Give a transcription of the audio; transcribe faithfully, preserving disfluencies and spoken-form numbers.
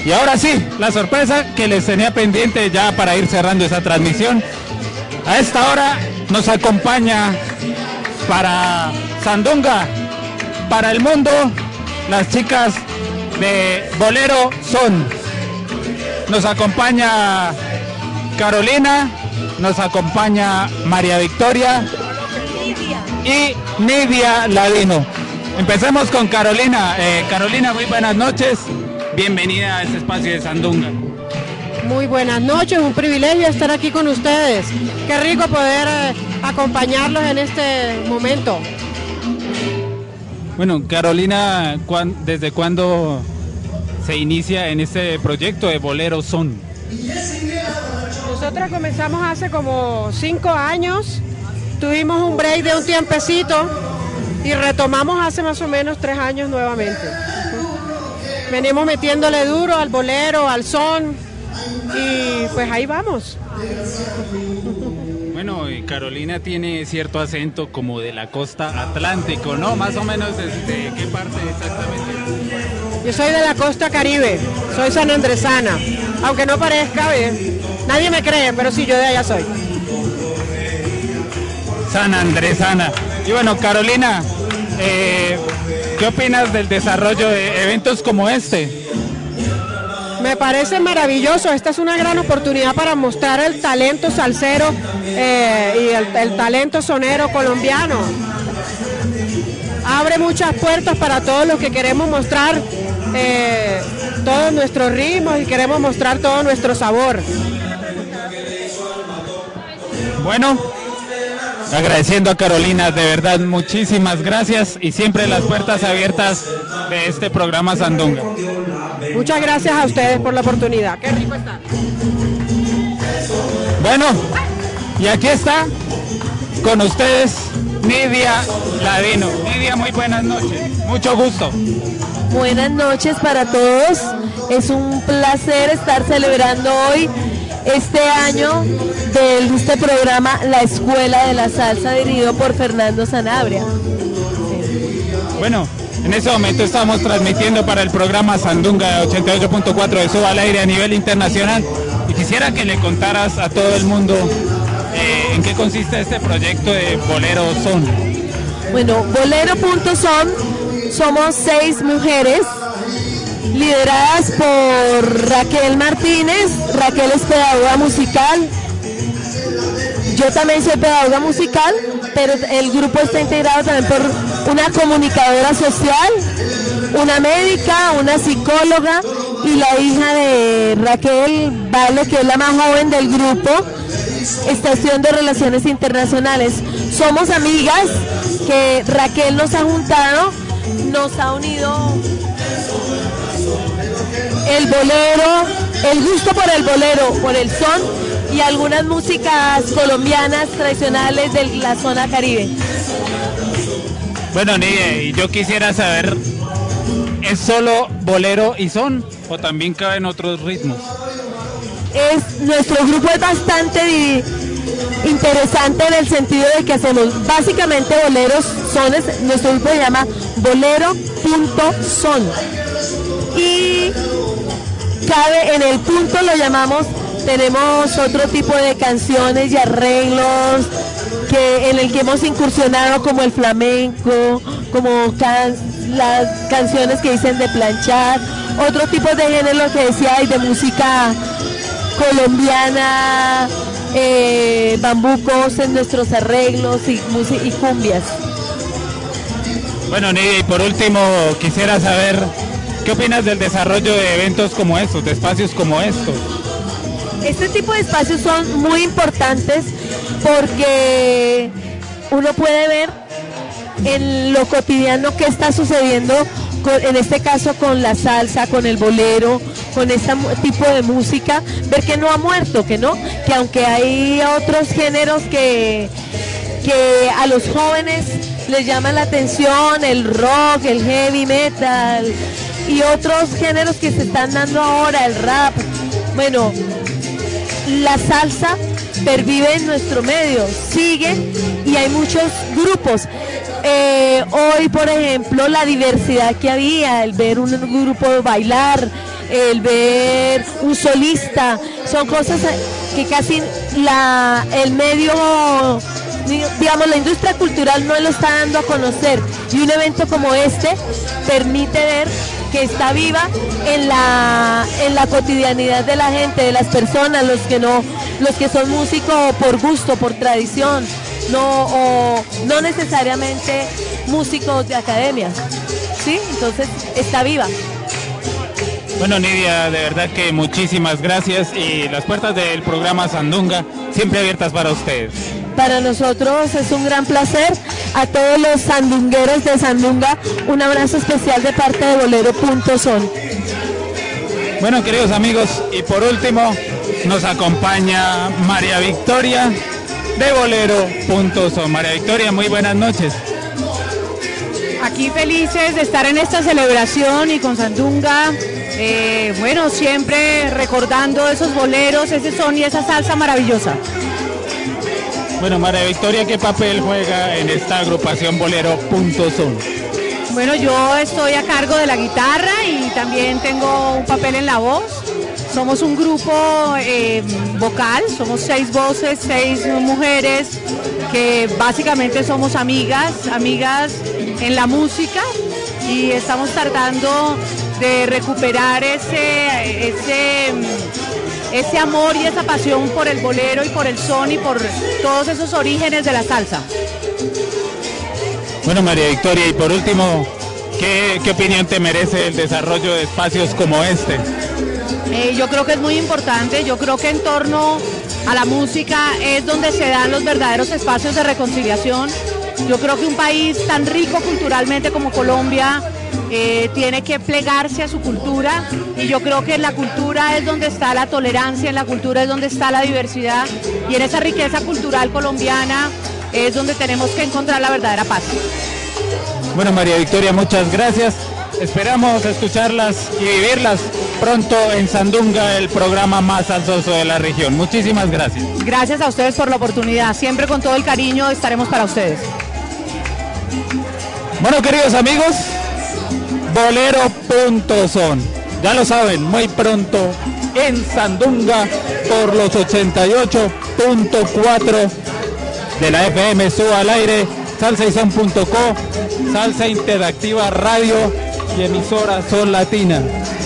Y ahora sí, la sorpresa que les tenía pendiente ya para ir cerrando esa transmisión. A esta hora nos acompaña para Sandunga, para el mundo, las chicas de Bolero Son. Nos acompaña Carolina, nos acompaña María Victoria y Nidia Ladino. Empecemos con Carolina. Eh, Carolina, muy buenas noches. Bienvenida a este espacio de Sandunga. Muy buenas noches, un privilegio estar aquí con ustedes. Qué rico poder eh, acompañarlos en este momento. Bueno, Carolina, ¿desde cuándo se inicia en este proyecto de Bolero Son? Nosotros comenzamos hace como cinco años, tuvimos un break de un tiempecito y retomamos hace más o menos tres años nuevamente. Venimos metiéndole duro al bolero, al son y pues ahí vamos. Bueno, y Carolina tiene cierto acento como de la costa atlántico, ¿no? Más o menos ¿desde qué parte exactamente? Yo soy de la costa caribe, soy sanandresana, aunque no parezca, ¿eh? Nadie me cree, pero sí, yo de allá soy. Sanandresana. Y bueno, Carolina, eh, ¿qué opinas del desarrollo de eventos como este? Me parece maravilloso, esta es una gran oportunidad para mostrar el talento salsero eh, y el, el talento sonero colombiano. Abre muchas puertas para todos los que queremos mostrar eh, todos nuestros ritmos y queremos mostrar todo nuestro sabor. Bueno, agradeciendo a Carolina, de verdad, muchísimas gracias y siempre las puertas abiertas de este programa Sandunga. Muchas gracias a ustedes por la oportunidad. Qué rico está. Bueno, y aquí está con ustedes Nidia Ladino. Nidia, muy buenas noches. Mucho gusto. Buenas noches para todos. Es un placer estar celebrando hoy este año de este programa La Escuela de la Salsa, dirigido por Fernando Sanabria. Bueno, en ese momento estamos transmitiendo para el programa Sandunga ochenta y ocho punto cuatro de Suba al Aire a nivel internacional y quisiera que le contaras a todo el mundo eh, en qué consiste este proyecto de Bolero Son. Bueno, Bolero punto Son, somos seis mujeres lideradas por Raquel Martínez. Raquel es pedagoga musical, yo también soy pedagoga musical, pero el grupo está integrado también por una comunicadora social, una médica, una psicóloga y la hija de Raquel, Vale, que es la más joven del grupo, está estudiando Relaciones Internacionales. Somos amigas que Raquel nos ha juntado, nos ha unido el bolero, el gusto por el bolero, por el son y algunas músicas colombianas tradicionales de la zona caribe. Bueno, Nidia, y yo quisiera saber, ¿es solo bolero y son o también caben otros ritmos? Es, nuestro grupo es bastante interesante en el sentido de que hacemos básicamente boleros, sones. Nuestro grupo se llama Bolero punto Son y cabe en el punto, lo llamamos, tenemos otro tipo de canciones y arreglos que en el que hemos incursionado, como el flamenco, como can, las canciones que dicen de planchar, otro tipo de género que decía y de música colombiana, eh, bambucos en nuestros arreglos y, y cumbias. Bueno, Nidia, y por último quisiera saber, ¿qué opinas del desarrollo de eventos como estos, de espacios como estos? Este tipo de espacios son muy importantes porque uno puede ver en lo cotidiano qué está sucediendo, con, en este caso con la salsa, con el bolero, con este tipo de música, ver que no ha muerto, que no, que aunque hay otros géneros que, que a los jóvenes les llama la atención, el rock, el heavy metal y otros géneros que se están dando ahora, el rap, bueno, la salsa pervive en nuestro medio, sigue y hay muchos grupos. eh, hoy, por ejemplo, la diversidad que había, el ver un grupo bailar, el ver un solista, son cosas que casi la, el medio, digamos, la industria cultural no lo está dando a conocer, y un evento como este permite ver que está viva en la, en la cotidianidad de la gente, de las personas, los que no, los que son músicos por gusto, por tradición, no, o no necesariamente músicos de academia, ¿sí? Entonces está viva. Bueno, Nidia, de verdad que muchísimas gracias, y las puertas del programa Sandunga siempre abiertas para ustedes. Para nosotros es un gran placer. A todos los sandungueros de Sandunga, un abrazo especial de parte de Bolero punto son. Bueno, queridos amigos, y por último nos acompaña María Victoria de Bolero punto son. María Victoria, muy buenas noches. Aquí felices de estar en esta celebración y con Sandunga, eh, bueno, siempre recordando esos boleros, ese son y esa salsa maravillosa. Bueno, María Victoria, ¿qué papel juega en esta agrupación Bolero punto son? Bueno, yo estoy a cargo de la guitarra y también tengo un papel en la voz. Somos un grupo eh, vocal, somos seis voces, seis mujeres, que básicamente somos amigas, amigas en la música, y estamos tratando de recuperar ese, ese, ese amor y esa pasión por el bolero y por el son y por todos esos orígenes de la salsa. Bueno, María Victoria, y por último, ¿qué, qué opinión te merece el desarrollo de espacios como este? Eh, yo creo que es muy importante, yo creo que en torno a la música es donde se dan los verdaderos espacios de reconciliación. Yo creo que un país tan rico culturalmente como Colombia eh, tiene que plegarse a su cultura, y yo creo que en la cultura es donde está la tolerancia, en la cultura es donde está la diversidad, y en esa riqueza cultural colombiana es donde tenemos que encontrar la verdadera paz. Bueno, María Victoria, muchas gracias. Esperamos escucharlas y vivirlas pronto en Sandunga, el programa más salsoso de la región. Muchísimas gracias. Gracias a ustedes por la oportunidad. Siempre con todo el cariño estaremos para ustedes. Bueno, queridos amigos, Bolero punto son. Ya lo saben, muy pronto en Sandunga por los ochenta y ocho punto cuatro de la F M Suba al Aire, salsa y son punto co, Salsa Interactiva Radio y emisora Sol Latina.